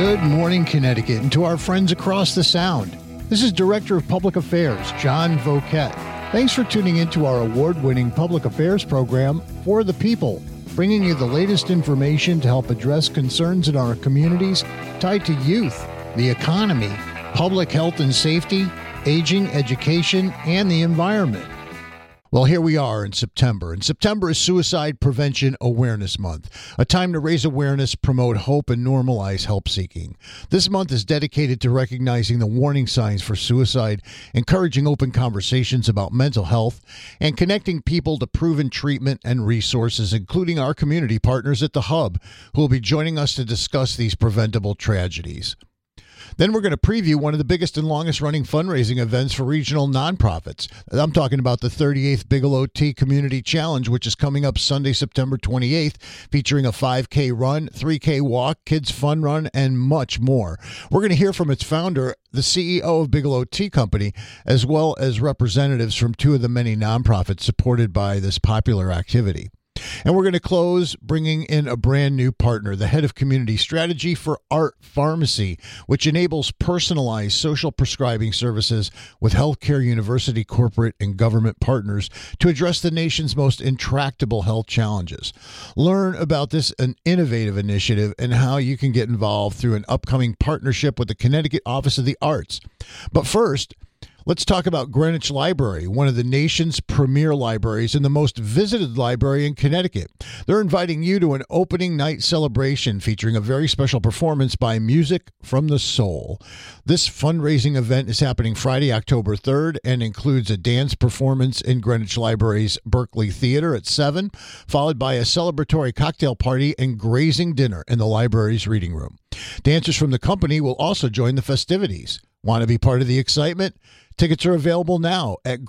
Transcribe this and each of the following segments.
Good morning, Connecticut, and to our friends across the Sound. This is Director of Public Affairs, John Voket. Thanks for tuning into our award-winning public affairs program, For the People, bringing you the latest information to help address concerns in our communities tied to youth, the economy, public health and safety, aging, education, and the environment. Well, here we are in September, and September is Suicide Prevention Awareness Month, a time to raise awareness, promote hope, and normalize help-seeking. This month is dedicated to recognizing the warning signs for suicide, encouraging open conversations about mental health, and connecting people to proven treatment and resources, including our community partners at The Hub, who will be joining us to discuss these preventable tragedies. Then we're going to preview one of the biggest and longest-running fundraising events for regional nonprofits. I'm talking about the 38th Bigelow Tea Community Challenge, which is coming up Sunday, September 28th, featuring a 5K run, 3K walk, kids fun run, and much more. We're going to hear from its founder, the CEO of Bigelow Tea Company, as well as representatives from two of the many nonprofits supported by this popular activity. And we're going to close bringing in a brand new partner, the head of community strategy for Art Pharmacy, which enables personalized social prescribing services with healthcare, university, corporate, and government partners to address the nation's most intractable health challenges. Learn about this an innovative initiative and how you can get involved through an upcoming partnership with the Connecticut Office of the Arts. But first, let's talk about Greenwich Library, one of the nation's premier libraries and the most visited library in Connecticut. They're inviting you to an opening night celebration featuring a very special performance by Music from the Soul. This fundraising event is happening Friday, October 3rd, and includes a dance performance in Greenwich Library's Berkeley Theater at 7, followed by a celebratory cocktail party and grazing dinner in the library's reading room. Dancers from the company will also join the festivities. Want to be part of the excitement? Tickets are available now at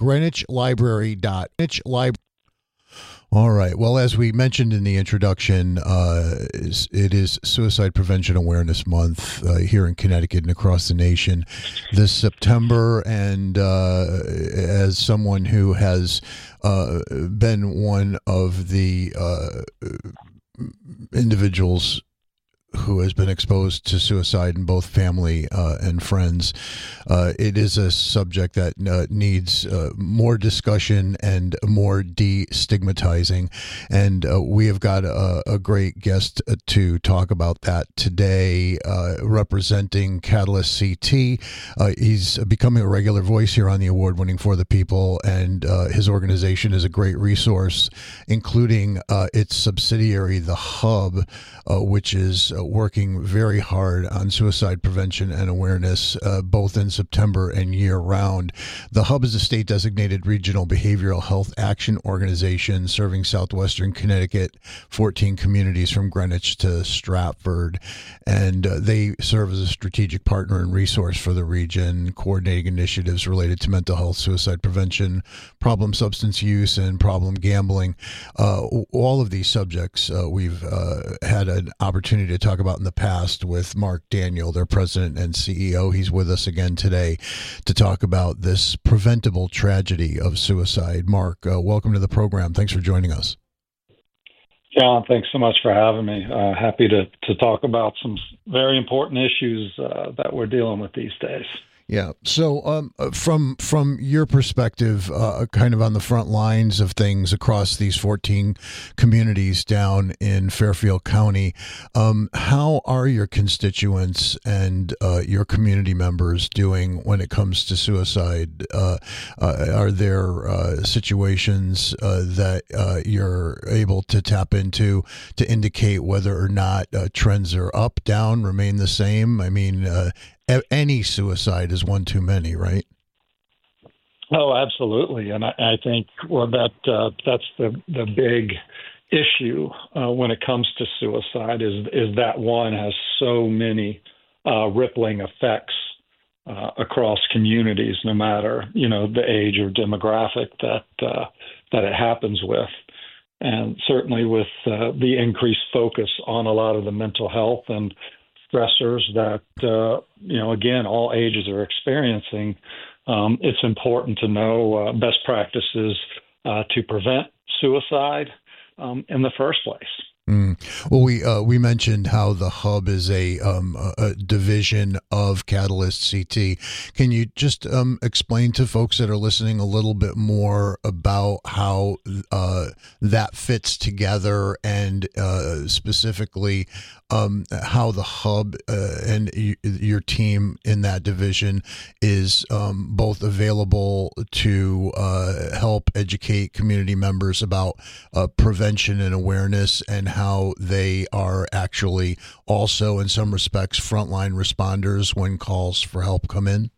greenwichlibrary.greenwich. All right. Well, as we mentioned in the introduction, it is Suicide Prevention Awareness Month here in Connecticut and across the nation this September. And as someone who has been one of the individuals who has been exposed to suicide in both family and friends, it is a subject that needs more discussion and more destigmatizing. And we have got a great guest to talk about that today, representing Catalyst CT. He's becoming a regular voice here on the award-winning For the People, and his organization is a great resource, including its subsidiary, The Hub, which is working very hard on suicide prevention and awareness, both in September and year-round. The Hub is a state-designated regional behavioral health action organization serving southwestern Connecticut, 14 communities from Greenwich to Stratford, and they serve as a strategic partner and resource for the region, coordinating initiatives related to mental health, suicide prevention, problem substance use, and problem gambling. All of these subjects we've had an opportunity to talk about in the past with Mark Daniel, their president and CEO. He's with us again today to talk about this preventable tragedy of suicide. Mark, welcome to the program. Thanks for joining us. John, thanks so much for having me. Happy to talk about some very important issues that we're dealing with these days. Yeah. So from your perspective, kind of on the front lines of things across these 14 communities down in Fairfield County, how are your constituents and your community members doing when it comes to suicide? Are there situations that you're able to tap into to indicate whether or not trends are up, down, remain the same? I mean, any suicide is one too many, right? Oh, absolutely. And I think that's the big issue when it comes to suicide is that one has so many rippling effects across communities, no matter the age or demographic that it happens with. And certainly with the increased focus on a lot of the mental health and stressors that, again, all ages are experiencing, it's important to know best practices to prevent suicide in the first place. Well, we mentioned how the hub is a division of Catalyst CT. Can you just explain to folks that are listening a little bit more about how that fits together, and specifically how the hub and your team in that division is both available to help educate community members about prevention and awareness, and how they are actually also, in some respects, frontline responders when calls for help come in?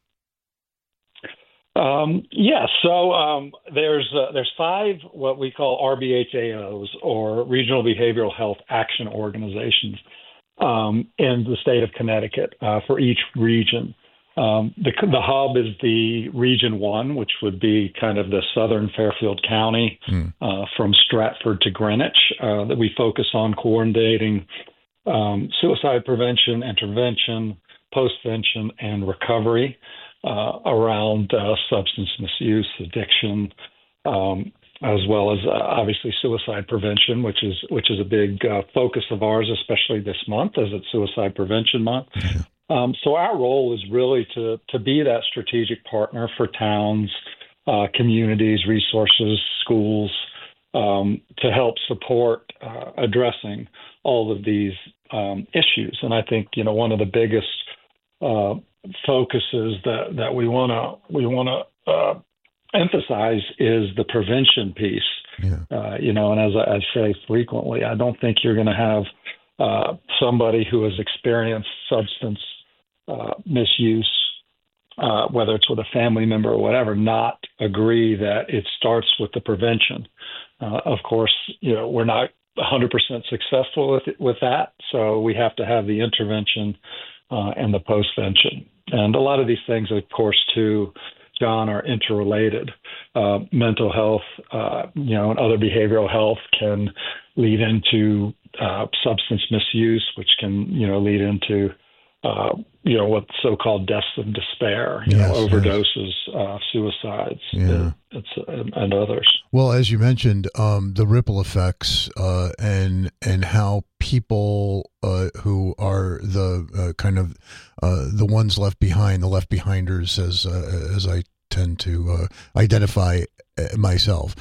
Yes. So there's 5 what we call RBHAOs, or Regional Behavioral Health Action Organizations, in the state of Connecticut for each region. The hub is the Region 1, which would be kind of the southern Fairfield County, from Stratford to Greenwich, that we focus on coordinating suicide prevention, intervention, postvention, and recovery around substance misuse, addiction, as well as obviously suicide prevention, which is a big focus of ours, especially this month, as it's Suicide Prevention Month. So our role is really to be that strategic partner for towns, communities, resources, schools, to help support addressing all of these issues. And I think, one of the biggest focuses that we want to emphasize is the prevention piece. And as I say frequently, I don't think you're going to have somebody who has experienced substance misuse, whether it's with a family member or whatever, not agree that it starts with the prevention. Of course, we're not 100% successful with that, so we have to have the intervention and the postvention. And a lot of these things, of course, too, John, are interrelated. Mental health, and other behavioral health can lead into substance misuse, which can, lead into what's so-called deaths of despair, overdoses, suicides, and others. Well, as you mentioned, the ripple effects and how people who are the kind of the ones left behind, the left behinders, as I tend to identify myself,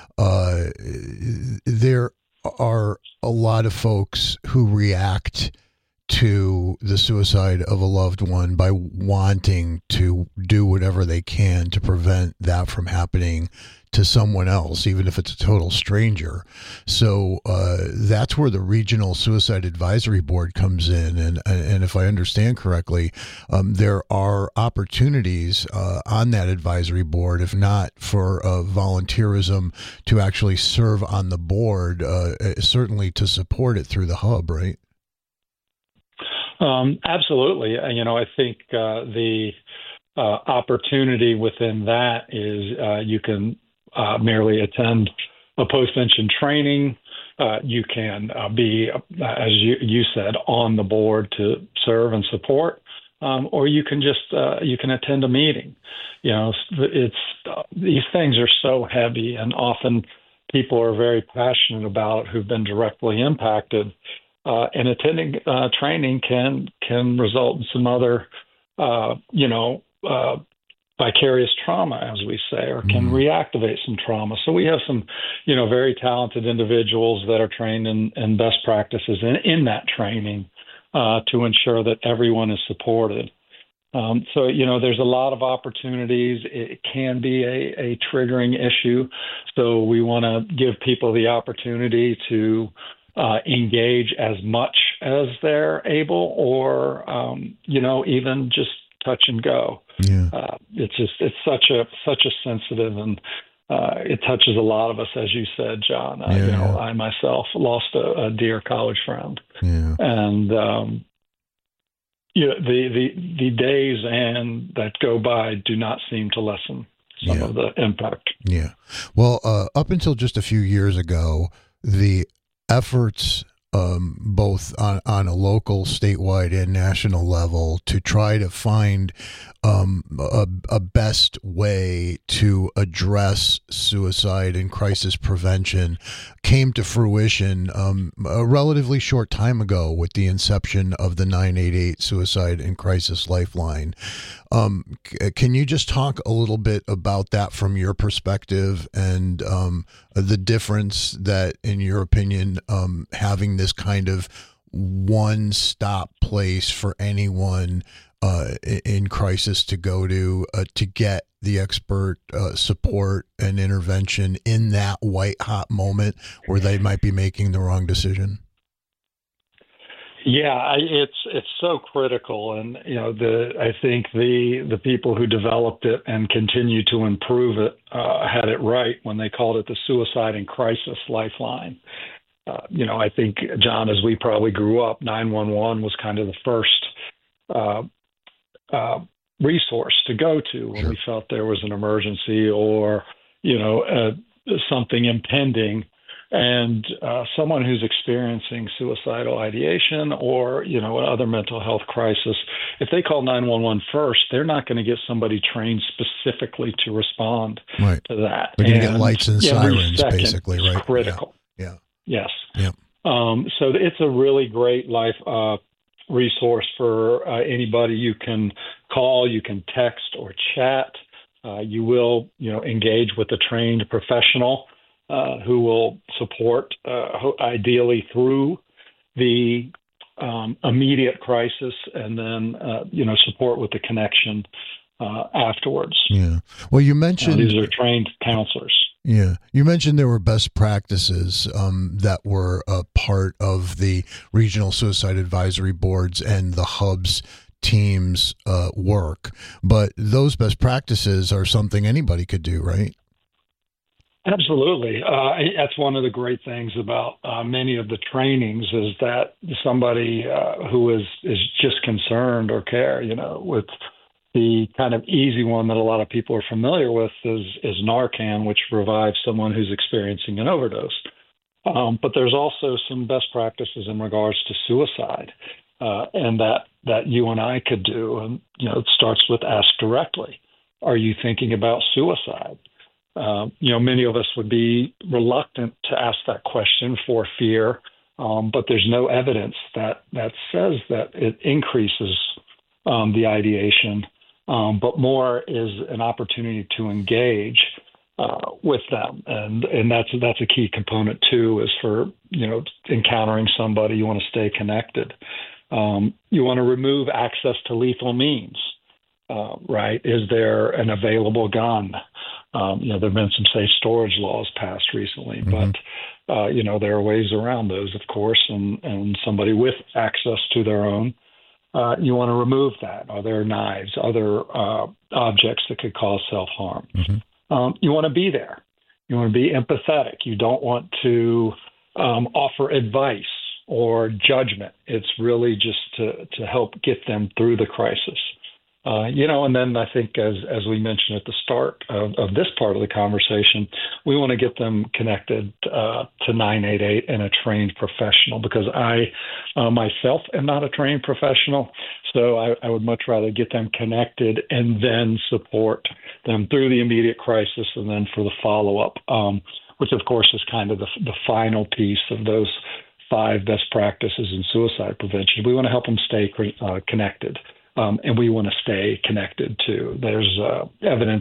there are a lot of folks who react to the suicide of a loved one by wanting to do whatever they can to prevent that from happening to someone else, even if it's a total stranger. So that's where the Regional Suicide Advisory Board comes in. And if I understand correctly, there are opportunities on that advisory board, if not for volunteerism, to actually serve on the board, certainly to support it through the hub, right? Absolutely. I think the opportunity within that is you can merely attend a postvention training. You can be, as you said, on the board to serve and support, or you can just you can attend a meeting. It's these things are so heavy, and often people are very passionate about who've been directly impacted. And attending training can result in some other, vicarious trauma, as we say, or can reactivate some trauma. So we have some, very talented individuals that are trained in best practices in that training to ensure that everyone is supported. So, there's a lot of opportunities. It can be a triggering issue. So we want to give people the opportunity to engage as much as they're able, or even just touch and go. It's such a sensitive, and it touches a lot of us, as you said, John. I myself lost a dear college friend, and the days and that go by do not seem to lessen some of the impact. Well, up until just a few years ago, the efforts both on a local, statewide, and national level to try to find a best way to address suicide and crisis prevention came to fruition a relatively short time ago with the inception of the 988 Suicide and Crisis Lifeline. Can you just talk a little bit about that from your perspective and the difference that, in your opinion, having this kind of one-stop place for anyone in crisis to go to get the expert support and intervention in that white-hot moment where they might be making the wrong decision? Yeah, it's so critical, and I think the people who developed it and continue to improve it had it right when they called it the Suicide and Crisis Lifeline. I think, John, as we probably grew up, 911 was kind of the first resource to go to when we felt there was an emergency or something impending. And someone who's experiencing suicidal ideation or, other mental health crisis, if they call 911 first, they're not going to get somebody trained specifically to respond to that. They're going to get lights and sirens, basically, right? Critical. Yeah. Yes. Yeah. So it's a really great life resource for anybody. You can call, you can text or chat. You will, engage with a trained professional who will support, ideally through the immediate crisis, and then support with the connection afterwards. Yeah. Well, you mentioned these are trained counselors. Yeah. You mentioned there were best practices that were a part of the regional suicide advisory boards and the hub's team's work, but those best practices are something anybody could do, right? Absolutely. That's one of the great things about many of the trainings is that somebody who is just concerned or care, with the kind of easy one that a lot of people are familiar with is Narcan, which revives someone who's experiencing an overdose. But there's also some best practices in regards to suicide, and that you and I could do. And, it starts with ask directly. Are you thinking about suicide? Many of us would be reluctant to ask that question for fear, but there's no evidence that says that it increases the ideation, but more is an opportunity to engage with them, and that's a key component too. Is for encountering somebody, you want to stay connected. You want to remove access to lethal means. Right? Is there an available gun? There have been some safe storage laws passed recently, but there are ways around those, of course, and somebody with access to their own, you want to remove that. Are there knives, other objects that could cause self-harm? You want to be there. You want to be empathetic. You don't want to offer advice or judgment. It's really just to help get them through the crisis. And then I think as we mentioned at the start of this part of the conversation, we want to get them connected to 988 and a trained professional, because I myself am not a trained professional. So I would much rather get them connected and then support them through the immediate crisis and then for the follow-up, which of course is kind of the final piece of those 5 best practices in suicide prevention. We want to help them stay connected. And we want to stay connected too. There's evidence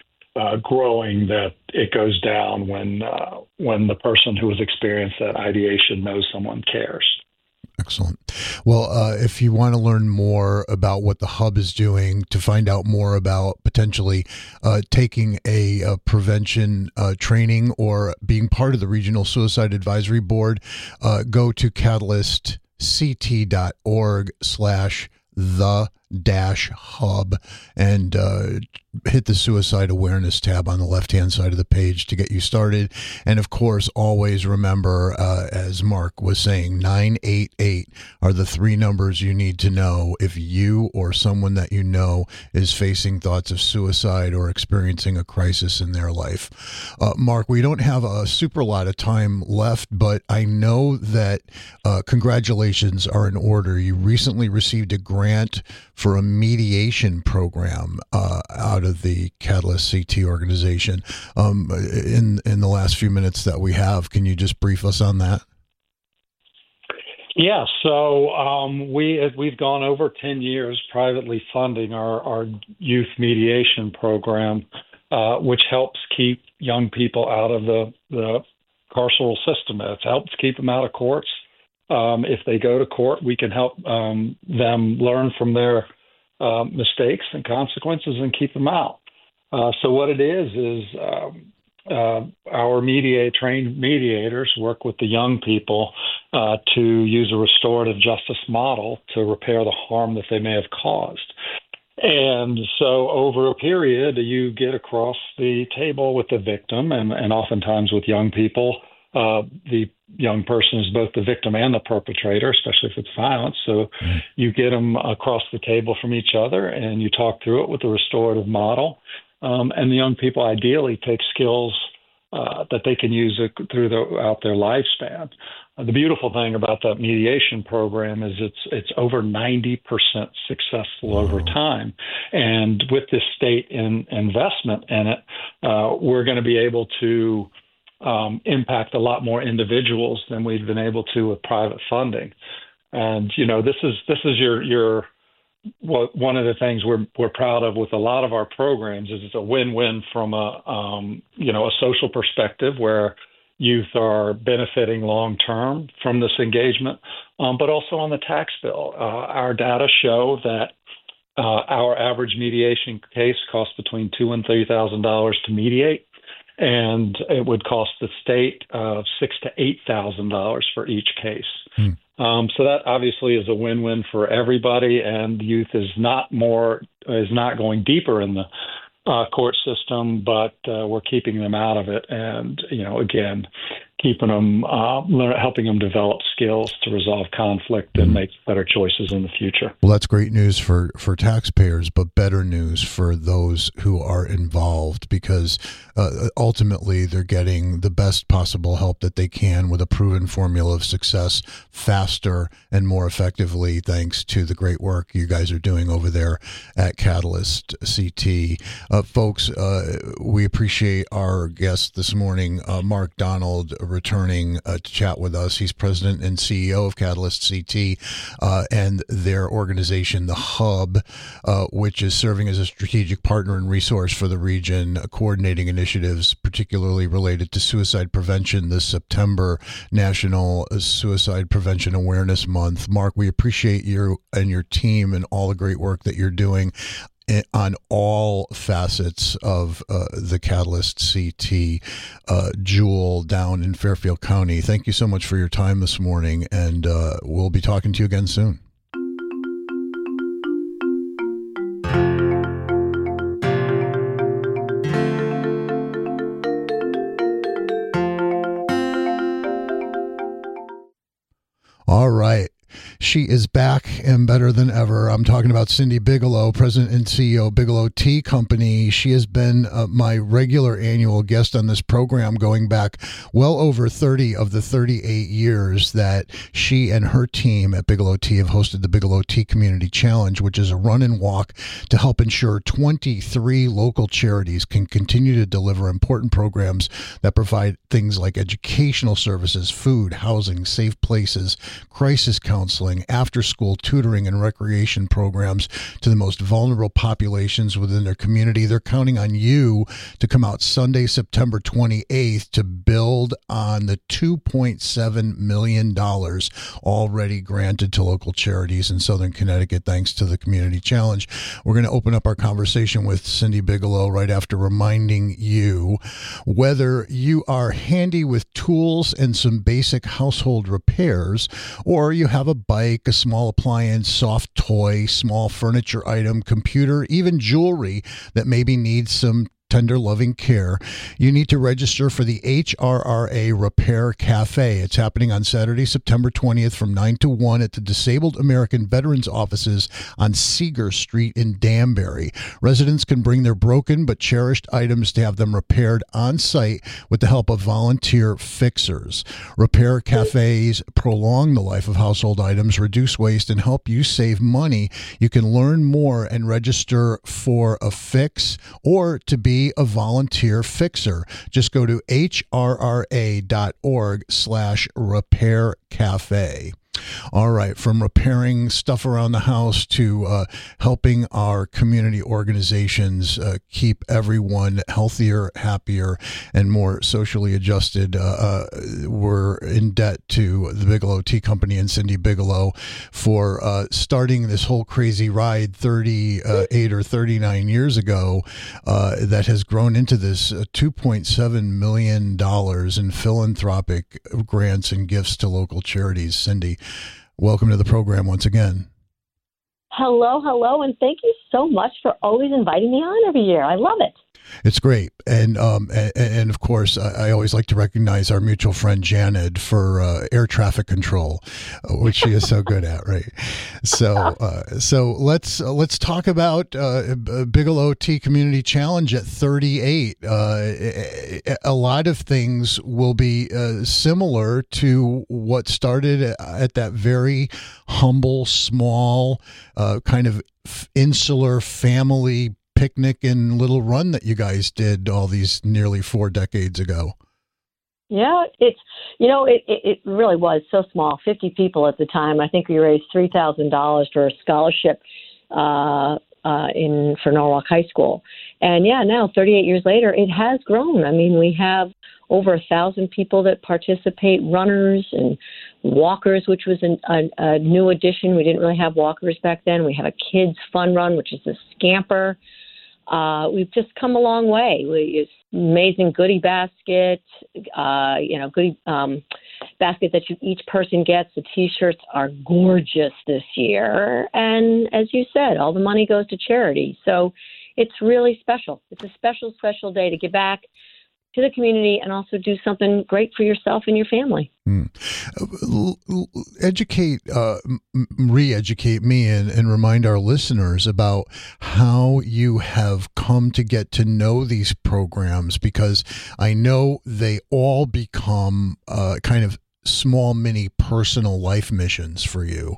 growing that it goes down when the person who has experienced that ideation knows someone cares. Excellent. Well, if you want to learn more about what the Hub is doing, to find out more about potentially taking a prevention training or being part of the Regional Suicide Advisory Board, go to catalystct.org/the hub and hit the suicide awareness tab on the left-hand side of the page to get you started. And of course, always remember, as Mark was saying, 988 are the three numbers you need to know if you or someone that you know is facing thoughts of suicide or experiencing a crisis in their life. Mark, we don't have a super lot of time left, but I know that congratulations are in order. You recently received a grant for a mediation program out of the Catalyst CT organization. In the last few minutes that we have, can you just brief us on that? Yeah, so we've gone over 10 years privately funding our youth mediation program, which helps keep young people out of the carceral system. It helps keep them out of courts. If they go to court, we can help them learn from their mistakes and consequences and keep them out. So what it is our trained mediators work with the young people to use a restorative justice model to repair the harm that they may have caused. And so over a period, you get across the table with the victim, and oftentimes with young people, the young person is both the victim and the perpetrator, especially if it's violence. So you get them across the table from each other, and you talk through it with a restorative model. And the young people ideally take skills that they can use throughout their lifespan. The beautiful thing about that mediation program is it's over 90% successful over time. And with this state investment in it, we're going to be able to impact a lot more individuals than we've been able to with private funding. And this is your one of the things we're proud of with a lot of our programs is it's a win-win from a social perspective where youth are benefiting long-term from this engagement, but also on the tax bill. Our data show that our average mediation case costs between $2,000 and $3,000 to mediate, and it would cost the state $6,000 to $8,000 for each case. So that obviously is a win-win for everybody, and youth is not going deeper in the court system, but we're keeping them out of it, and again, keeping them, helping them develop skills to resolve conflict and make better choices in the future. Well, that's great news for taxpayers, but better news for those who are involved, because ultimately they're getting the best possible help that they can with a proven formula of success faster and more effectively, thanks to the great work you guys are doing over there at Catalyst CT. Folks, we appreciate our guest this morning, Mark Donald, returning to chat with us. He's president and CEO of Catalyst CT and their organization, The Hub, which is serving as a strategic partner and resource for the region, coordinating initiatives particularly related to suicide prevention this September, National Suicide Prevention Awareness Month. Mark, we appreciate you and your team and all the great work that you're doing on all facets of the Catalyst CT jewel down in Fairfield County. Thank you so much for your time this morning, and we'll be talking to you again soon. All right. She is back and better than ever. I'm talking about Cindy Bigelow, President and CEO of Bigelow Tea Company. She has been my regular annual guest on this program going back well over 30 of the 38 years that she and her team at Bigelow Tea have hosted the Bigelow Tea Community Challenge, which is a run and walk to help ensure 23 local charities can continue to deliver important programs that provide things like educational services, food, housing, safe places, crisis counseling, after-school tutoring and recreation programs to the most vulnerable populations within their community. They're counting on you to come out Sunday, September 28th to build on the $2.7 million already granted to local charities in Southern Connecticut thanks to the Community Challenge. We're going to open up our conversation with Cindy Bigelow right after reminding you whether you are handy with tools and some basic household repairs, or you have a bike bike, a small appliance, soft toy, small furniture item, computer, even jewelry that maybe needs some tender, loving care, you need to register for the HRRA Repair Cafe. It's happening on Saturday, September 20th from 9 to 1 at the Disabled American Veterans Offices on Seeger Street in Danbury. Residents can bring their broken but cherished items to have them repaired on site with the help of volunteer fixers. Repair cafes prolong the life of household items, reduce waste, and help you save money. You can learn more and register for a fix or to be a volunteer fixer. Just go to hrra.org/repair cafe. All right, from repairing stuff around the house to helping our community organizations keep everyone healthier, happier, and more socially adjusted. We're in debt to the Bigelow Tea Company and Cindy Bigelow for starting this whole crazy ride 38 or 39 years ago that has grown into this $2.7 million in philanthropic grants and gifts to local charities. Cindy, welcome to the program once again. Hello, and thank you so much for always inviting me on every year. I love it. It's great. And of course, I always like to recognize our mutual friend Janet for air traffic control, which she is so good at, right? So let's talk about Bigelow Tea Community Challenge at 38. A lot of things will be similar to what started at that very humble, small, kind of insular family picnic and little run that you guys did all these nearly 4 decades ago. Yeah, it really was so small, 50 people at the time. I think we raised $3,000 for a scholarship for Norwalk High School. And yeah, now 38 years later, it has grown. I mean, we have over 1,000 people that participate, runners and walkers, which was a new addition. We didn't really have walkers back then. We have a kids fun run, which is a scamper. We've just come a long way. We use amazing goodie basket, goodie basket that each person gets. The T-shirts are gorgeous this year. And as you said, all the money goes to charity. So it's really special. It's a special, special day to give back to the community and also do something great for yourself and your family. Re-educate me and remind our listeners about how you have come to get to know these programs, because I know they all become kind of small, mini personal life missions for you.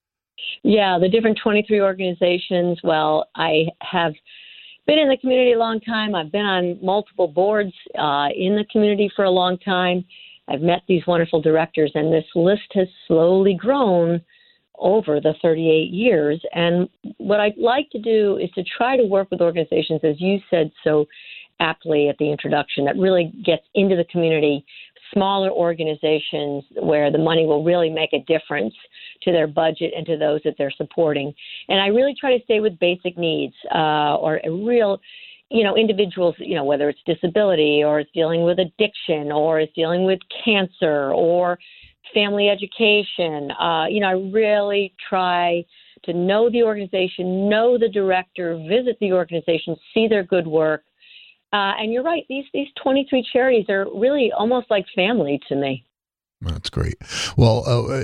Yeah, the different 23 organizations. Well, I have been in the community a long time. I've been on multiple boards in the community for a long time. I've met these wonderful directors, and this list has slowly grown over the 38 years. And what I'd like to do is to try to work with organizations, as you said so aptly at the introduction, that really gets into the community, smaller organizations where the money will really make a difference to their budget and to those that they're supporting. And I really try to stay with basic needs or a real, individuals, whether it's disability or it's dealing with addiction or it's dealing with cancer or family education. I really try to know the organization, know the director, visit the organization, see their good work. And you're right, these 23 charities are really almost like family to me. That's great. Well,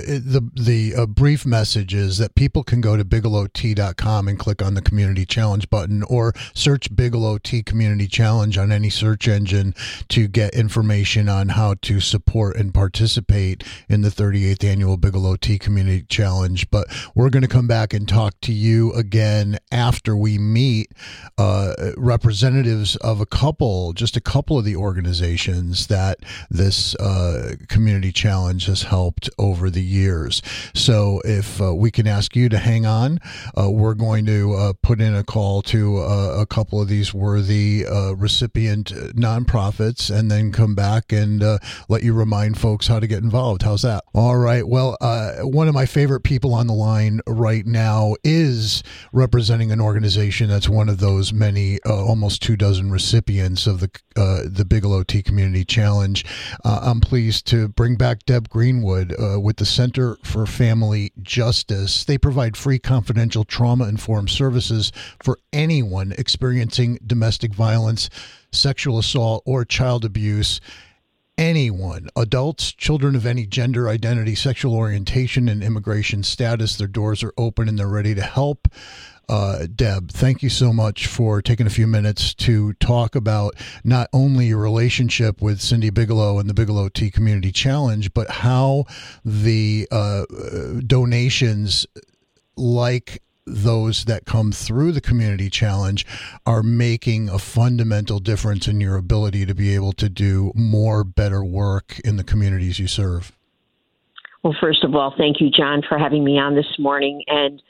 the brief message is that people can go to bigelowtea.com and click on the Community Challenge button, or search Bigelow Tea Community Challenge on any search engine to get information on how to support and participate in the 38th Annual Bigelow Tea Community Challenge. But we're going to come back and talk to you again after we meet representatives of just a couple of the organizations that this community challenge has helped over the years. So if we can ask you to hang on, we're going to put in a call to a couple of these worthy recipient nonprofits, and then come back and let you remind folks how to get involved. How's that? All right. Well, one of my favorite people on the line right now is representing an organization that's one of those many, almost 24 recipients of the Bigelow Tea Community Challenge. I'm pleased to bring back contact Deb Greenwood with the Center for Family Justice. They provide free, confidential, trauma-informed services for anyone experiencing domestic violence, sexual assault, or child abuse. Anyone, adults, children of any gender, identity, sexual orientation, and immigration status. Their doors are open and they're ready to help. Deb, thank you so much for taking a few minutes to talk about not only your relationship with Cindy Bigelow and the Bigelow Tea Community Challenge, but how the donations like those that come through the Community Challenge are making a fundamental difference in your ability to be able to do more, better work in the communities you serve. Well, first of all, thank you, John, for having me on this morning. And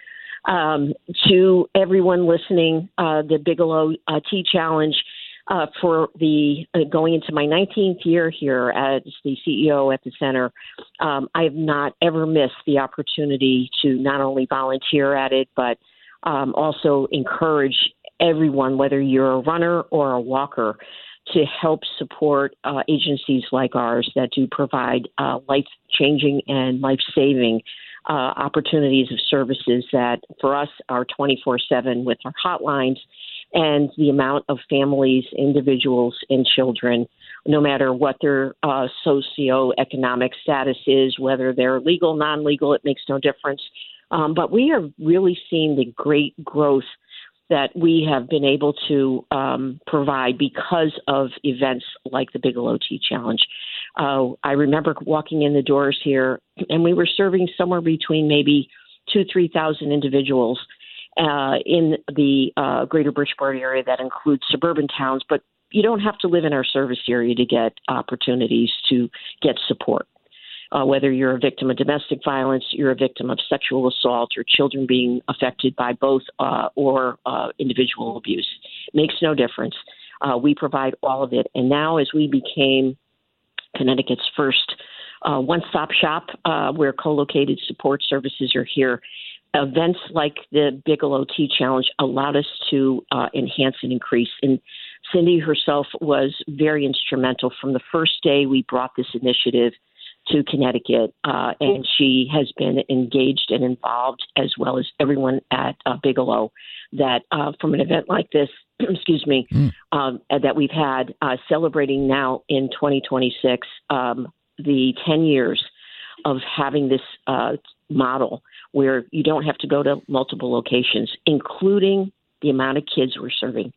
to everyone listening, the Bigelow Tea Challenge for the going into my 19th year here as the CEO at the center, I have not ever missed the opportunity to not only volunteer at it, but also encourage everyone, whether you're a runner or a walker, to help support agencies like ours that do provide life-changing and life-saving opportunities of services that for us are 24/7 with our hotlines and the amount of families, individuals, and children, no matter what their socioeconomic status is, whether they're legal, non-legal, it makes no difference. But we are really seeing the great growth that we have been able to provide because of events like the Bigelow Tea Challenge. I remember walking in the doors here, and we were serving somewhere between maybe 2,000-3,000 individuals in the greater Bridgeport area that includes suburban towns. But you don't have to live in our service area to get opportunities to get support. Whether you're a victim of domestic violence, you're a victim of sexual assault, or children being affected by both or individual abuse. It makes no difference. We provide all of it. And now as we became Connecticut's first one-stop shop where co-located support services are here, events like the Bigelow Tea Challenge allowed us to enhance and increase. And Cindy herself was very instrumental from the first day we brought this initiative to Connecticut, and she has been engaged and involved, as well as everyone at Bigelow, that from an event like this, that we've had celebrating now in 2026, the 10 years of having this model where you don't have to go to multiple locations, including the amount of kids we're serving.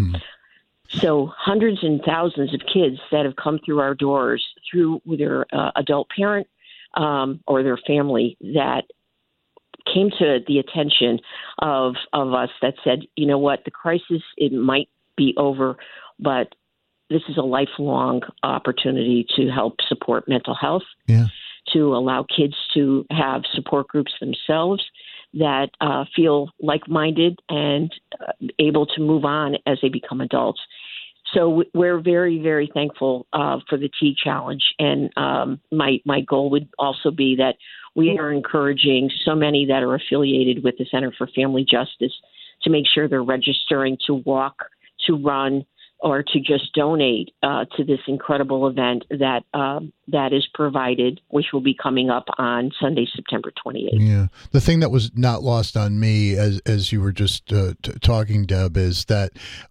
So hundreds and thousands of kids that have come through our doors through their adult parent or their family that came to the attention of us that said, you know what, the crisis, it might be over, but this is a lifelong opportunity to help support mental health, to allow kids to have support groups themselves that feel like-minded and able to move on as they become adults. So we're very, very thankful for the Tea Challenge. And my goal would also be that we are encouraging so many that are affiliated with the Center for Family Justice to make sure they're registering to walk, to run, or to just donate to this incredible event that is provided, which will be coming up on Sunday, September 28th. Yeah. The thing that was not lost on me as you were just talking, Deb, is that,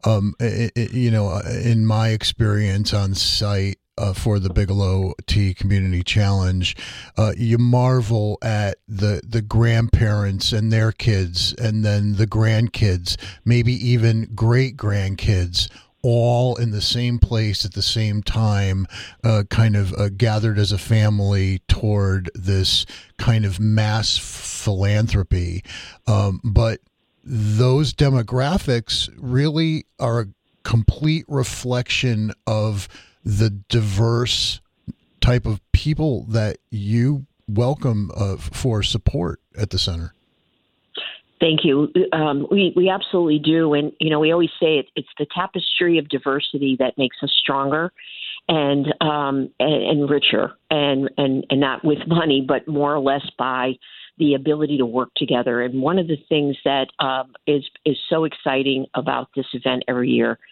in my experience on site, for the Bigelow Tea Community Challenge, you marvel at the grandparents and their kids, and then the grandkids, maybe even great-grandkids, all in the same place at the same time, gathered as a family toward this kind of mass philanthropy. But those demographics really are a complete reflection of the diverse type of people that you welcome for support at the center. Thank you. We absolutely do. And, we always say it's the tapestry of diversity that makes us stronger and richer and not with money, but more or less by the ability to work together. And one of the things that is so exciting about this event every year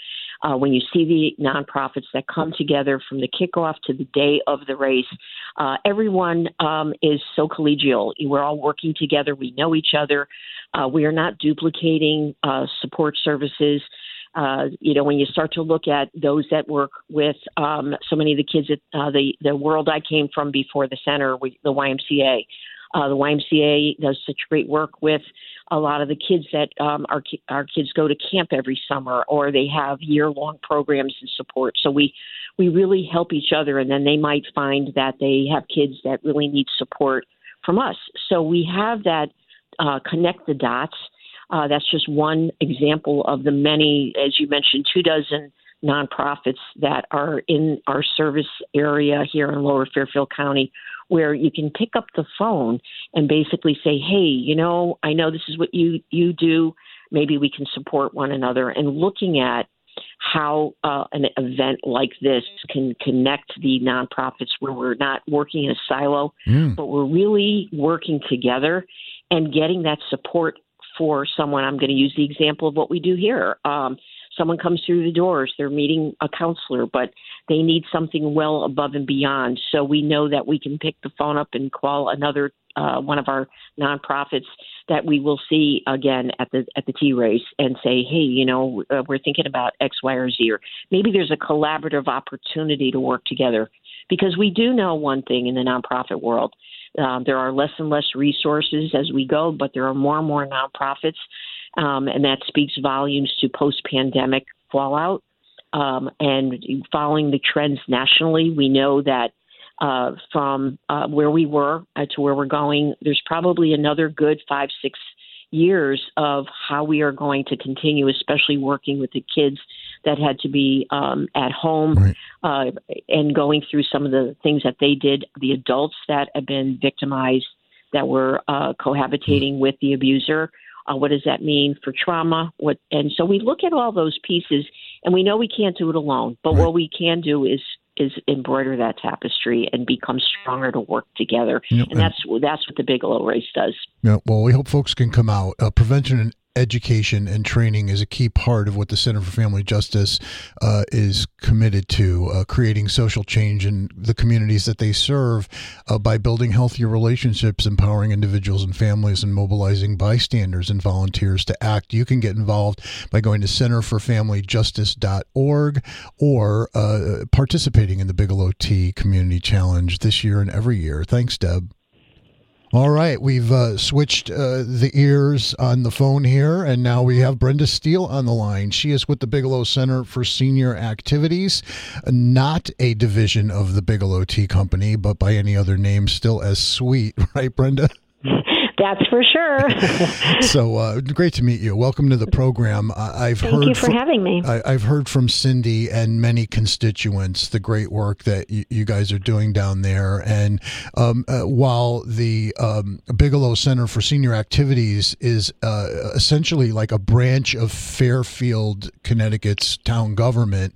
when you see the nonprofits that come together from the kickoff to the day of the race, everyone is so collegial. We're all working together. We know each other. We are not duplicating support services. When you start to look at those that work with so many of the kids at the world I came from before the center, the YMCA. The YMCA does such great work with a lot of the kids that our kids go to camp every summer, or they have year-long programs and support. So we really help each other, and then they might find that they have kids that really need support from us. So we have that connect the dots. That's just one example of the many, as you mentioned, 24 nonprofits that are in our service area here in Lower Fairfield County, where you can pick up the phone and basically say, hey, I know this is what you do. Maybe we can support one another. And looking at how an event like this can connect the nonprofits, where we're not working in a silo, but we're really working together and getting that support for someone. I'm going to use the example of what we do here. Someone comes through the doors, they're meeting a counselor, but they need something well above and beyond. So we know that we can pick the phone up and call another one of our nonprofits that we will see again at the T race and say, hey, we're thinking about X, Y, or Z, or maybe there's a collaborative opportunity to work together, because we do know one thing in the nonprofit world. There are less and less resources as we go, but there are more and more nonprofits, and that speaks volumes to post-pandemic fallout. And following the trends nationally, we know that from where we were to where we're going, there's probably another good 5-6 years of how we are going to continue, especially working with the kids that had to be at home, right, and going through some of the things that they did, the adults that have been victimized, that were cohabitating with the abuser. What does that mean for trauma? And so we look at all those pieces, and we know we can't do it alone, but what we can do is embroider that tapestry and become stronger to work together. And that's what the Bigelow race does. Yeah, well, we hope folks can come out. Prevention and education and training is a key part of what the Center for Family Justice is committed to, creating social change in the communities that they serve by building healthier relationships, empowering individuals and families, and mobilizing bystanders and volunteers to act. You can get involved by going to centerforfamilyjustice.org or participating in the Bigelow T Community Challenge this year and every year. Thanks, Deb. All right, we've switched the ears on the phone here, and now we have Brenda Steele on the line. She is with the Bigelow Center for Senior Activities, not a division of the Bigelow Tea Company, but by any other name, still as sweet, right, Brenda? That's for sure. So great to meet you. Welcome to the program. Thank you for having me. I've heard from Cindy and many constituents the great work that you guys are doing down there. And while the Bigelow Center for Senior Activities is essentially like a branch of Fairfield, Connecticut's town government,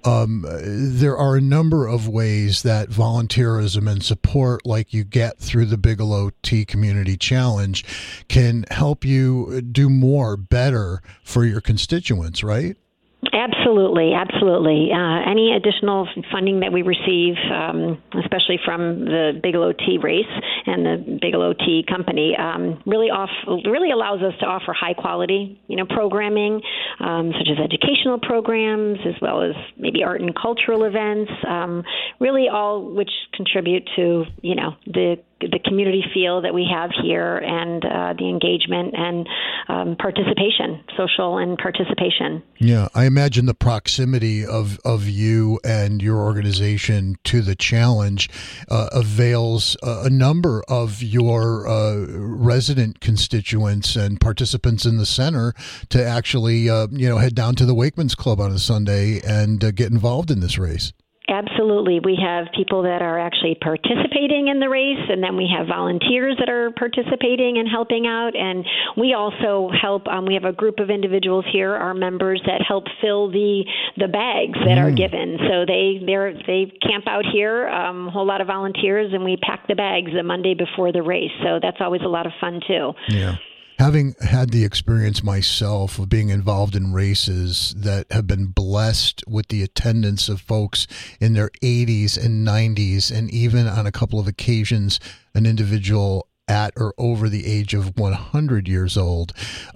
there are a number of ways that volunteerism and support like you get through the Bigelow Tea Community Challenge can help you do more, better for your constituents, right? Absolutely. Any additional funding that we receive, especially from the Bigelow Tea race and the Bigelow Tea Company, really allows us to offer high quality, programming, such as educational programs, as well as maybe art and cultural events, really all which contribute to, the community feel that we have here, and the engagement and participation, social and participation. Yeah, I imagine the proximity of you and your organization to the challenge avails a number of your resident constituents and participants in the center to actually, head down to the Wakeman's Club on a Sunday and get involved in this race. Absolutely. We have people that are actually participating in the race, and then we have volunteers that are participating and helping out. And we also help, we have a group of individuals here, our members, that help fill the bags that are given. So they camp out here, a whole lot of volunteers, and we pack the bags the Monday before the race. So that's always a lot of fun, too. Yeah. Having had the experience myself of being involved in races that have been blessed with the attendance of folks in their 80s and 90s, and even on a couple of occasions, an individual at or over the age of 100 years old,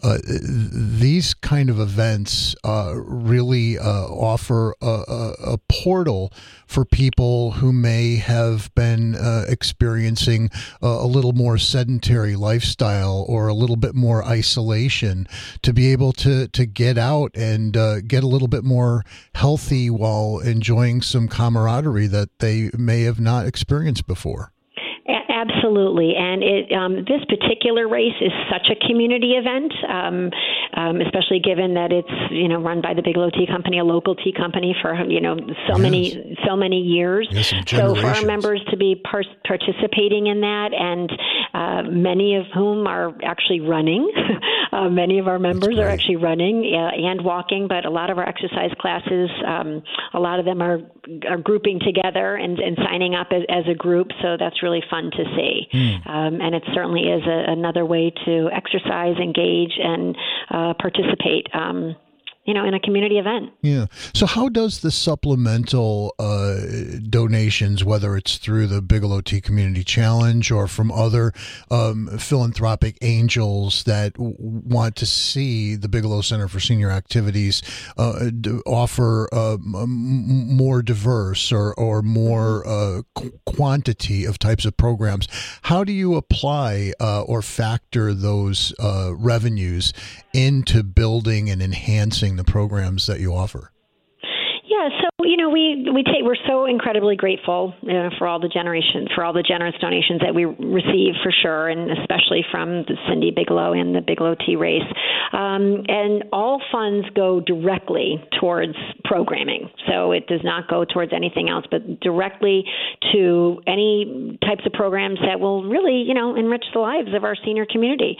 these kind of events really offer a portal for people who may have been experiencing a little more sedentary lifestyle or a little bit more isolation to be able to get out and get a little bit more healthy while enjoying some camaraderie that they may have not experienced before. Absolutely, and this particular race is such a community event, especially given that it's run by the Bigelow Tea Company, a local tea company for so many years. Yes, so for our members to be participating in that, and many of whom are actually running, many of our members are actually running and walking, but a lot of our exercise classes, a lot of them are grouping together and signing up as a group. So that's really fun to see. And it certainly is another way to exercise, engage, and participate, in a community event. Yeah. So how does the supplemental donations, whether it's through the Bigelow Tea Community Challenge or from other philanthropic angels that want to see the Bigelow Center for Senior Activities offer more diverse or more quantity of types of programs, how do you apply or factor those revenues into building and enhancing the programs that you offer? Yeah, so we're so incredibly grateful for all the generous donations that we receive, for sure, and especially from Cindy Bigelow and the Bigelow Tea Race. And all funds go directly towards programming, so it does not go towards anything else, but directly to any types of programs that will really, enrich the lives of our senior community.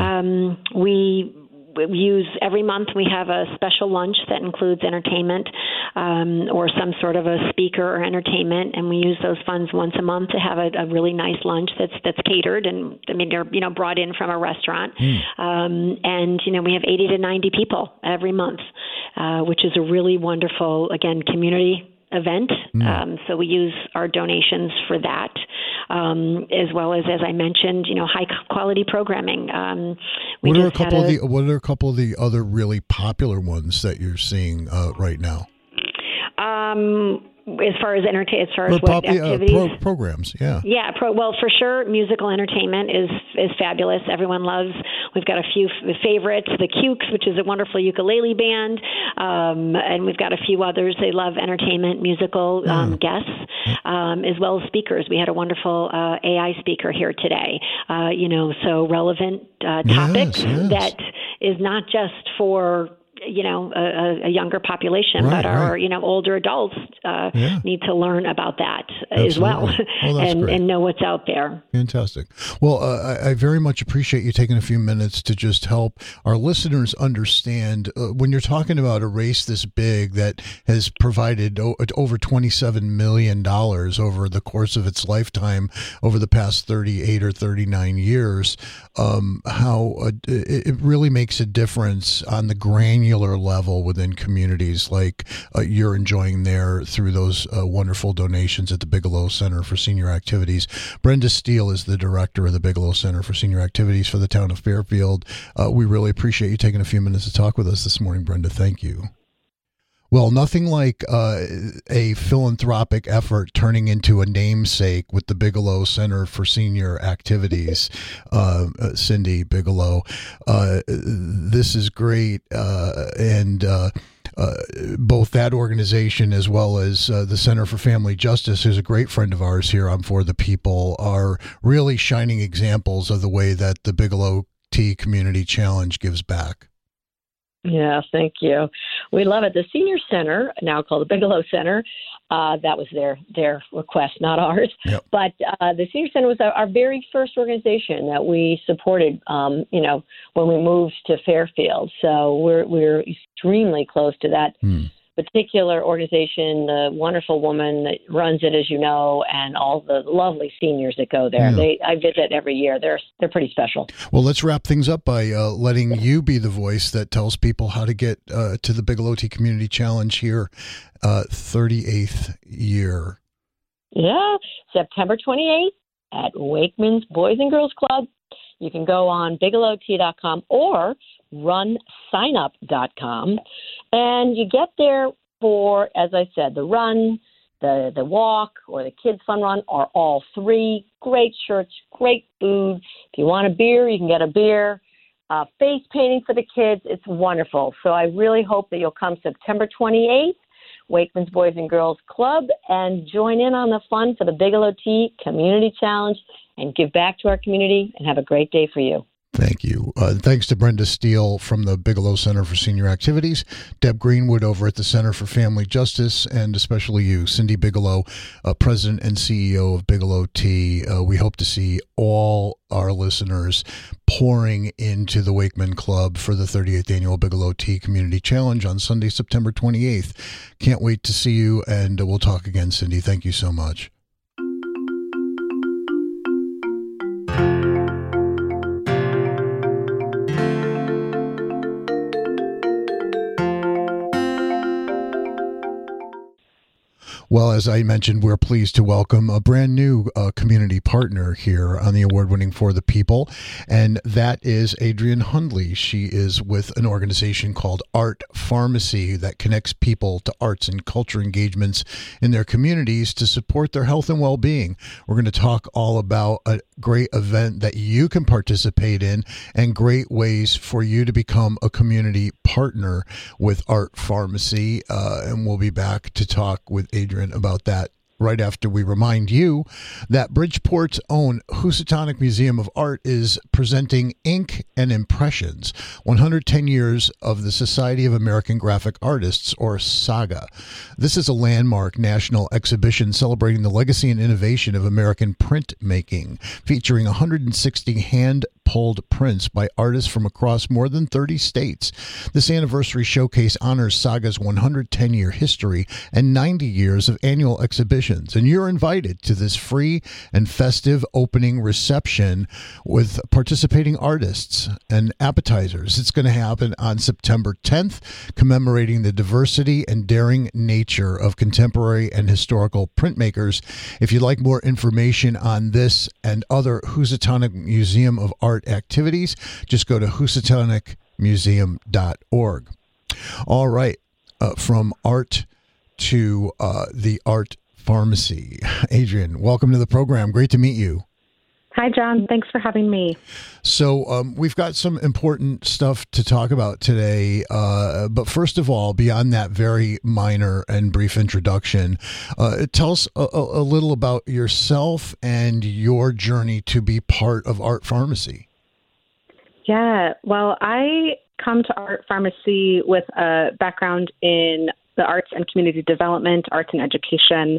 We use every month. We have a special lunch that includes entertainment or some sort of a speaker or entertainment, and we use those funds once a month to have a really nice lunch that's catered, and they're brought in from a restaurant. And we have 80 to 90 people every month, which is a really wonderful, again, community event. So we use our donations for that, as well as I mentioned, high quality programming. What are a couple of the other really popular ones that you're seeing right now? As far as what activities? Programs, yeah. Yeah, well, for sure, musical entertainment is fabulous. Everyone loves. We've got a few favorites, the Cukes, which is a wonderful ukulele band, and we've got a few others. They love entertainment, musical guests, as well as speakers. We had a wonderful AI speaker here today, so relevant topics that is not just for a younger population, but our older adults need to learn about that as well, and know what's out there. Fantastic. Well, I very much appreciate you taking a few minutes to just help our listeners understand when you're talking about a race this big that has provided over $27 million over the course of its lifetime over the past 38 or 39 years, how it really makes a difference on the granular level within communities like you're enjoying there through those wonderful donations at the Bigelow Center for Senior Activities. Brenda Steele is the director of the Bigelow Center for Senior Activities for the town of Fairfield. We really appreciate you taking a few minutes to talk with us this morning, Brenda. Thank you. Well, nothing like a philanthropic effort turning into a namesake with the Bigelow Center for Senior Activities. Cindy Bigelow, this is great, and both that organization as well as the Center for Family Justice, who's a great friend of ours here on For the People, are really shining examples of the way that the Bigelow Tea Community Challenge gives back. Yeah, thank you. We love it. The Senior Center, now called the Bigelow Center, that was their request, not ours. Yep. But the Senior Center was our very first organization that we supported, when we moved to Fairfield. So we're extremely close to that particular organization, the wonderful woman that runs it, as you know, and all the lovely seniors that go there. Yeah. I visit every year. They're pretty special. Well, let's wrap things up by letting you be the voice that tells people how to get to the Bigelow Tea Community Challenge here, 38th year. Yeah, September 28th at Wakeman's Boys and Girls Club. You can go on bigelowtea.com or runsignup.com, and you get there for, as I said, the run, the walk, or the kids' fun run, or all three. Great shirts, great food. If you want a beer, you can get a beer. Face painting for the kids. It's wonderful. So I really hope that you'll come September 28th, Wakeman's Boys and Girls Club, and join in on the fun for the Bigelow Tea Community Challenge and give back to our community, and have a great day for you. Thank you. Thanks to Brenda Steele from the Bigelow Center for Senior Activities, Deb Greenwood over at the Center for Family Justice, and especially you, Cindy Bigelow, President and CEO of Bigelow Tea. We hope to see all our listeners pouring into the Wakeman Club for the 38th Annual Bigelow Tea Community Challenge on Sunday, September 28th. Can't wait to see you, and we'll talk again, Cindy. Thank you so much. Well, as I mentioned, we're pleased to welcome a brand new community partner here on the award-winning For the People, and that is Adrienne Hundley. She is with an organization called Art Pharmacy that connects people to arts and culture engagements in their communities to support their health and well-being. We're going to talk all about a great event that you can participate in and great ways for you to become a community partner with Art Pharmacy, and we'll be back to talk with Adrienne about that right after we remind you that Bridgeport's own Housatonic Museum of Art is presenting Ink and Impressions, 110 years of the Society of American Graphic Artists, or SAGA. This is a landmark national exhibition celebrating the legacy and innovation of American printmaking, featuring 160 hand-pulled prints by artists from across more than 30 states. This anniversary showcase honors SAGA's 110-year history and 90 years of annual exhibitions. And you're invited to this free and festive opening reception with participating artists and appetizers. It's going to happen on September 10th, commemorating the diversity and daring nature of contemporary and historical printmakers. If you'd like more information on this and other Housatonic Museum of Art activities, just go to HousatonicMuseum.org. All right, from art to the Art Pharmacy. Adrienne, welcome to the program. Great to meet you. Hi, John. Thanks for having me. So we've got some important stuff to talk about today. But first of all, beyond that very minor and brief introduction, tell us a little about yourself and your journey to be part of Art Pharmacy. Yeah, well, I come to Art Pharmacy with a background in the arts and community development, arts and education.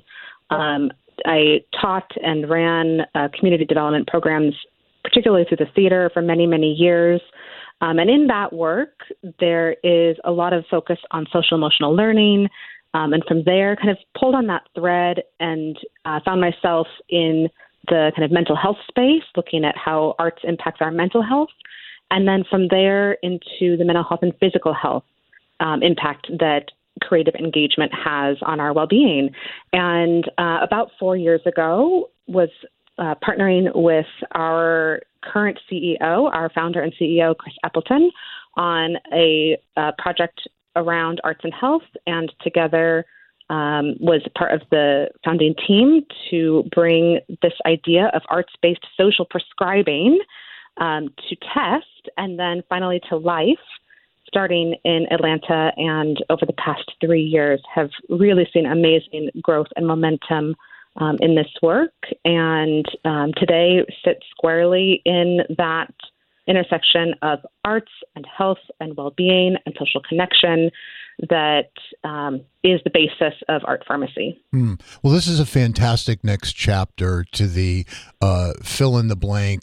I taught and ran community development programs, particularly through the theater, for many, many years. And in that work, there is a lot of focus on social emotional learning. And from there, kind of pulled on that thread and found myself in the kind of mental health space, looking at how arts impacts our mental health. And then from there into the mental health and physical health impact that creative engagement has on our well-being. And about 4 years ago was partnering with our current CEO, our founder and CEO, Chris Appleton, on a project around arts and health, and together was part of the founding team to bring this idea of arts-based social prescribing to test and then finally to life, starting in Atlanta, and over the past 3 years have really seen amazing growth and momentum in this work. And today sits squarely in that intersection of arts and health and well-being and social connection that is the basis of Art Pharmacy. Well, this is a fantastic next chapter to the fill-in-the-blank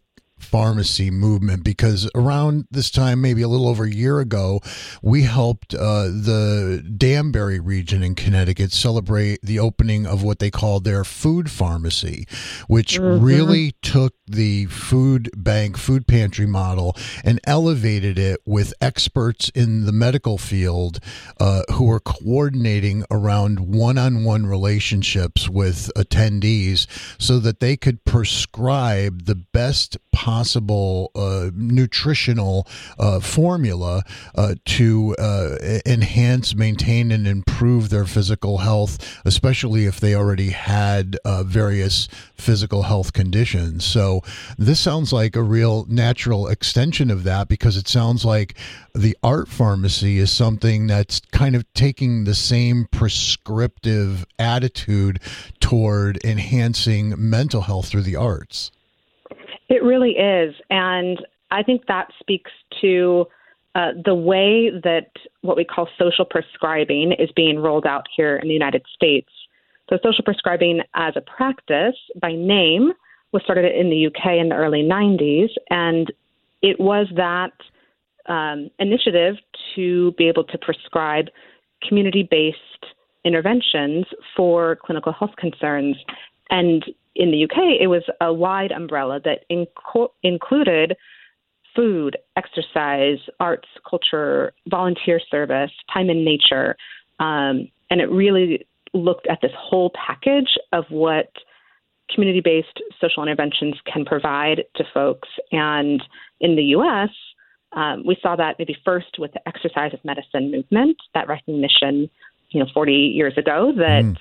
pharmacy movement, because around this time, maybe a little over a year ago, we helped the Danbury region in Connecticut celebrate the opening of what they called their food pharmacy, which really took the food bank, food pantry model and elevated it with experts in the medical field who were coordinating around one-on-one relationships with attendees so that they could prescribe the best possible nutritional formula to enhance, maintain, and improve their physical health, especially if they already had various physical health conditions. So this sounds like a real natural extension of that, because it sounds like the art pharmacy is something that's kind of taking the same prescriptive attitude toward enhancing mental health through the arts. It really is. And I think that speaks to the way that what we call social prescribing is being rolled out here in the United States. So social prescribing as a practice by name was started in the UK in the early 90s. And it was that initiative to be able to prescribe community-based interventions for clinical health concerns. And in the UK, it was a wide umbrella that included food, exercise, arts, culture, volunteer service, time in nature. And it really looked at this whole package of what community-based social interventions can provide to folks. And in the U.S., we saw that maybe first with the exercise of medicine movement, that recognition, 40 years ago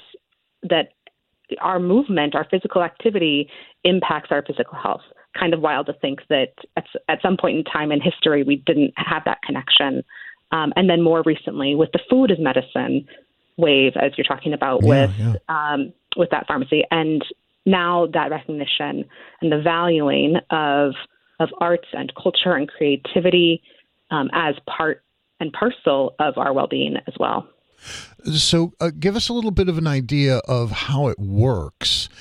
that our movement, our physical activity impacts our physical health. Kind of wild to think that at some point in time in history, we didn't have that connection. And then more recently with the food as medicine wave, as you're talking about with that pharmacy. And now that recognition and the valuing of arts and culture and creativity as part and parcel of our well-being as well. So give us a little bit of an idea of how it works,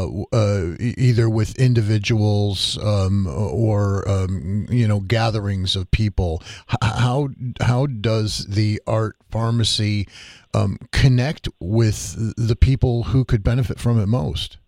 either with individuals or gatherings of people. How does the art pharmacy connect with the people who could benefit from it most?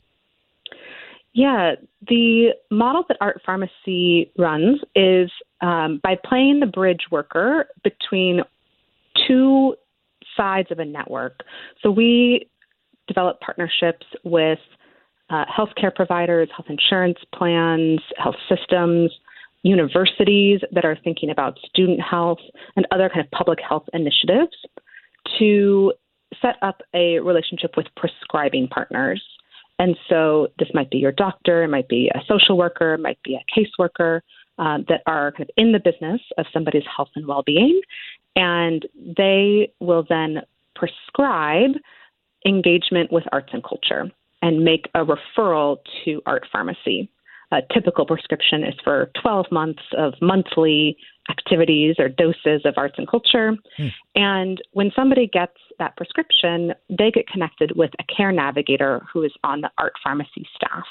Yeah, the model that Art Pharmacy runs is by playing the bridge worker between two sides of a network. So we develop partnerships with healthcare providers, health insurance plans, health systems, universities that are thinking about student health and other kind of public health initiatives to set up a relationship with prescribing partners. And so this might be your doctor, it might be a social worker, it might be a caseworker that are kind of in the business of somebody's health and well-being. And they will then prescribe engagement with arts and culture and make a referral to Art Pharmacy. A typical prescription is for 12 months of monthly activities or doses of arts and culture. And when somebody gets that prescription, they get connected with a care navigator who is on the Art Pharmacy staff.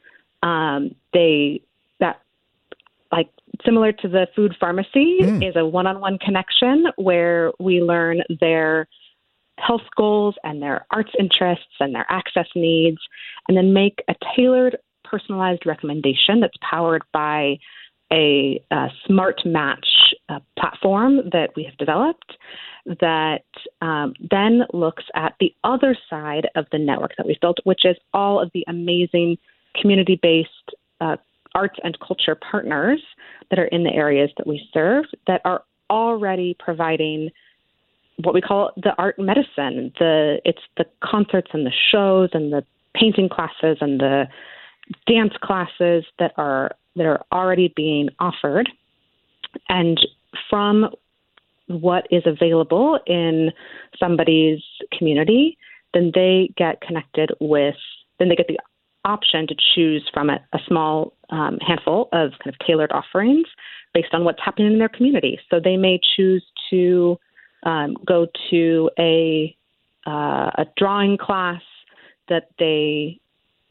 Similar to the food pharmacy, is a one-on-one connection where we learn their health goals and their arts interests and their access needs, and then make a tailored, personalized recommendation that's powered by a smart match platform that we have developed that then looks at the other side of the network that we've built, which is all of the amazing community-based arts and culture partners that are in the areas that we serve that are already providing what we call the art medicine. It's the concerts and the shows and the painting classes and the dance classes that are already being offered. And from what is available in somebody's community, then they get the option to choose from a small handful of kind of tailored offerings based on what's happening in their community. So they may choose to go to a drawing class that they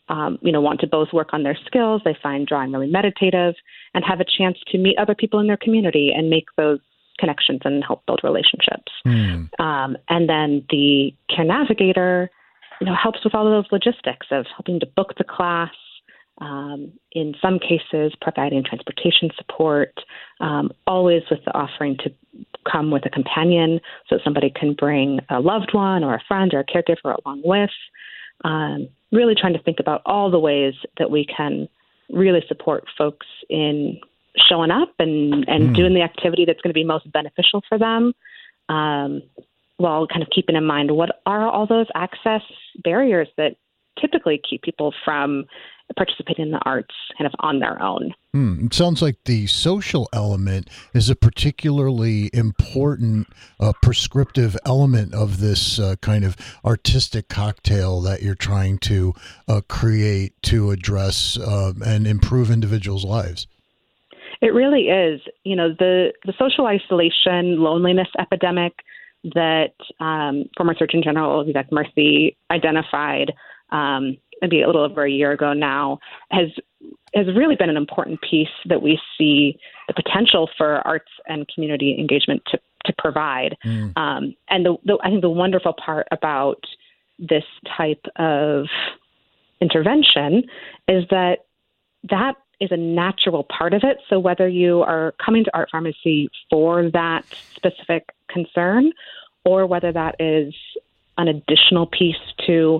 want to both work on their skills. They find drawing really meditative and have a chance to meet other people in their community and make those connections and help build relationships. And then the Care Navigator, helps with all of those logistics of helping to book the class, in some cases providing transportation support, always with the offering to come with a companion so somebody can bring a loved one or a friend or a caregiver along with. Really trying to think about all the ways that we can really support folks in showing up and doing the activity that's going to be most beneficial for them, while kind of keeping in mind what are all those access barriers that typically keep people from participating in the arts kind of on their own. It sounds like the social element is a particularly important prescriptive element of this kind of artistic cocktail that you're trying to create to address and improve individuals' lives. It really is. The social isolation, loneliness epidemic that former Surgeon General Vivek Murthy identified maybe a little over a year ago now has really been an important piece that we see the potential for arts and community engagement to provide. And I think the wonderful part about this type of intervention is that is a natural part of it. So whether you are coming to Art Pharmacy for that specific concern, or whether that is an additional piece to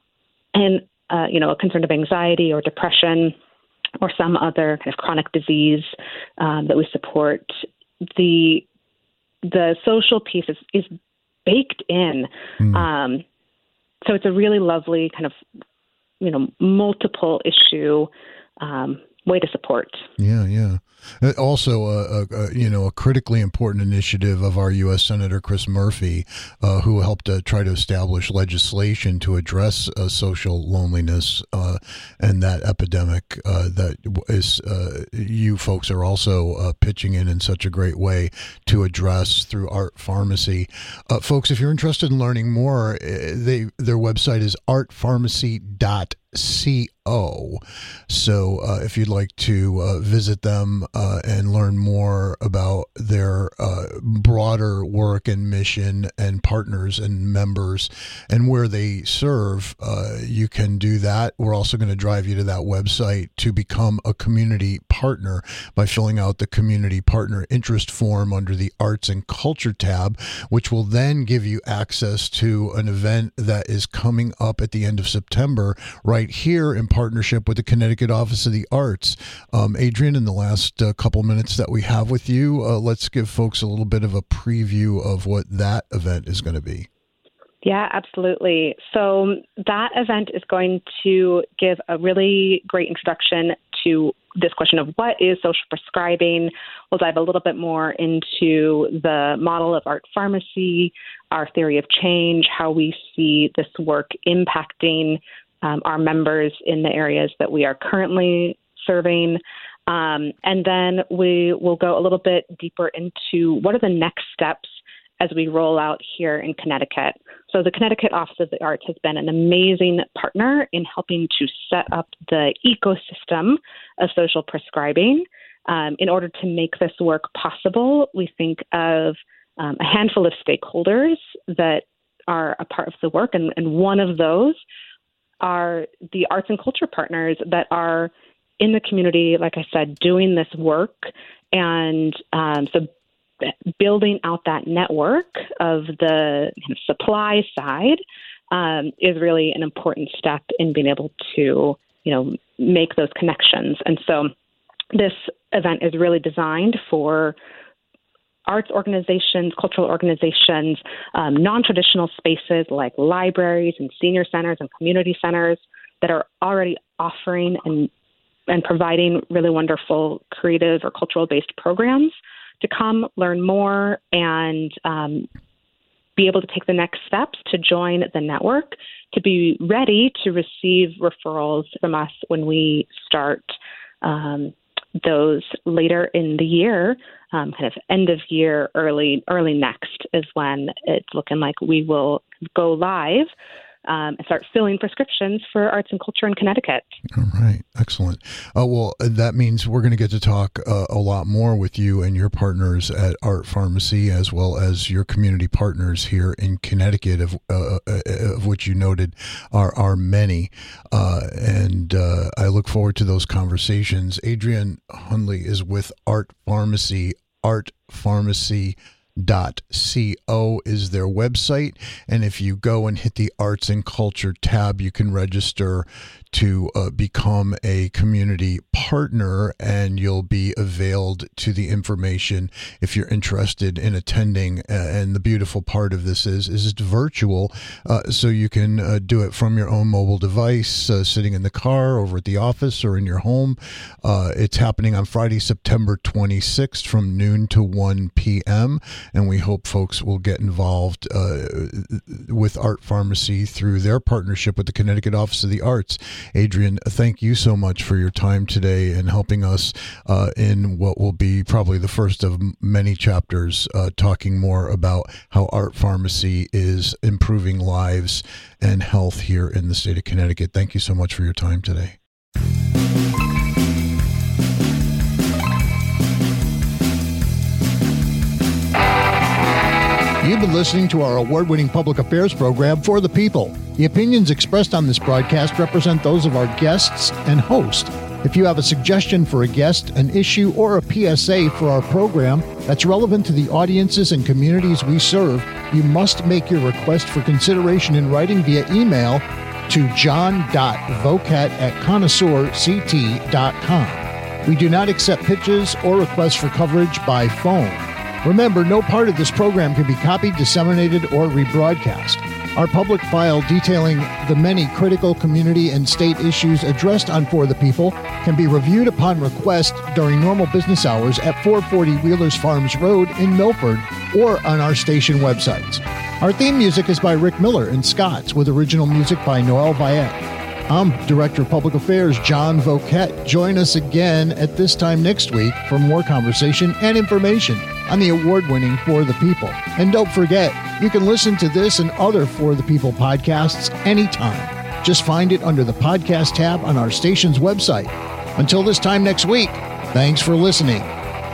a concern of anxiety or depression or some other kind of chronic disease that we support, the social piece is baked in. So it's a really lovely kind of, multiple issue way to support. Yeah. Also, a critically important initiative of our U.S. Senator Chris Murphy, who helped try to establish legislation to address social loneliness and that epidemic that is you folks are also pitching in such a great way to address through Art Pharmacy. Folks, if you're interested in learning more, their website is artpharmacy.co. So if you'd like to visit them and learn more about their broader work and mission and partners and members and where they serve, you can do that. We're also going to drive you to that website to become a community partner by filling out the community partner interest form under the Arts and Culture tab, which will then give you access to an event that is coming up at the end of September right here in partnership with the Connecticut Office of the Arts. Adrienne, in the last couple minutes that we have with you, let's give folks a little bit of a preview of what that event is going to be. Yeah, absolutely. So that event is going to give a really great introduction to this question of what is social prescribing. We'll dive a little bit more into the model of Art Pharmacy, our theory of change, how we see this work impacting our members in the areas that we are currently serving. And then we will go a little bit deeper into what are the next steps as we roll out here in Connecticut. So the Connecticut Office of the Arts has been an amazing partner in helping to set up the ecosystem of social prescribing. In order to make this work possible, we think of a handful of stakeholders that are a part of the work, and one of those are the arts and culture partners that are in the community, like I said, doing this work. And so building out that network of the kind of supply side is really an important step in being able to, make those connections. And so this event is really designed for arts organizations, cultural organizations, non-traditional spaces like libraries and senior centers and community centers that are already offering and providing really wonderful creative or cultural-based programs to come learn more and be able to take the next steps to join the network, to be ready to receive referrals from us when we start those later in the year, kind of end of year, early next is when it's looking like we will go live and start filling prescriptions for arts and culture in Connecticut. All right. Excellent. Well, that means we're going to get to talk a lot more with you and your partners at Art Pharmacy, as well as your community partners here in Connecticut, of which you noted are many. And I look forward to those conversations. Adrienne Hundley is with Art Pharmacy. artpharmacy.co is their website, and if you go and hit the Arts and Culture tab, you can register to become a community partner, and you'll be availed to the information if you're interested in attending. And the beautiful part of this is it's virtual, so you can do it from your own mobile device, sitting in the car, over at the office, or in your home. It's happening on Friday, September 26th from noon to 1 p.m., and we hope folks will get involved with Art Pharmacy through their partnership with the Connecticut Office of the Arts. Adrienne, thank you so much for your time today and helping us in what will be probably the first of many chapters, talking more about how Art Pharmacy is improving lives and health here in the state of Connecticut. Thank you so much for your time today. You've been listening to our award-winning public affairs program, For the People. The opinions expressed on this broadcast represent those of our guests and host. If you have a suggestion for a guest, an issue, or a PSA for our program that's relevant to the audiences and communities we serve, you must make your request for consideration in writing via email to john.vocat@connoisseurct.com. We do not accept pitches or requests for coverage by phone. Remember, no part of this program can be copied, disseminated, or rebroadcast. Our public file detailing the many critical community and state issues addressed on For the People can be reviewed upon request during normal business hours at 440 Wheelers Farms Road in Milford or on our station websites. Our theme music is by Rick Miller and Scott's, with original music by Noel Viette. I'm Director of Public Affairs, John Voket. Join us again at this time next week for more conversation and information on the award-winning For the People. And don't forget, you can listen to this and other For the People podcasts anytime. Just find it under the podcast tab on our station's website. Until this time next week, thanks for listening.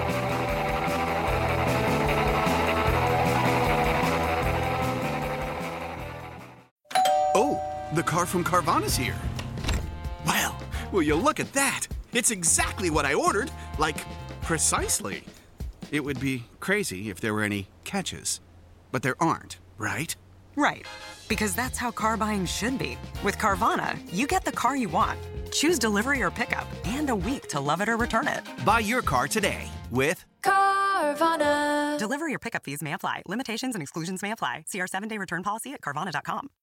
The car from Carvana's here. Wow, will you look at that? It's exactly what I ordered, like, precisely. It would be crazy if there were any catches, but there aren't, right? Right, because that's how car buying should be. With Carvana, you get the car you want. Choose delivery or pickup, and a week to love it or return it. Buy your car today with Carvana. Delivery or pickup fees may apply. Limitations and exclusions may apply. See our 7-day return policy at Carvana.com.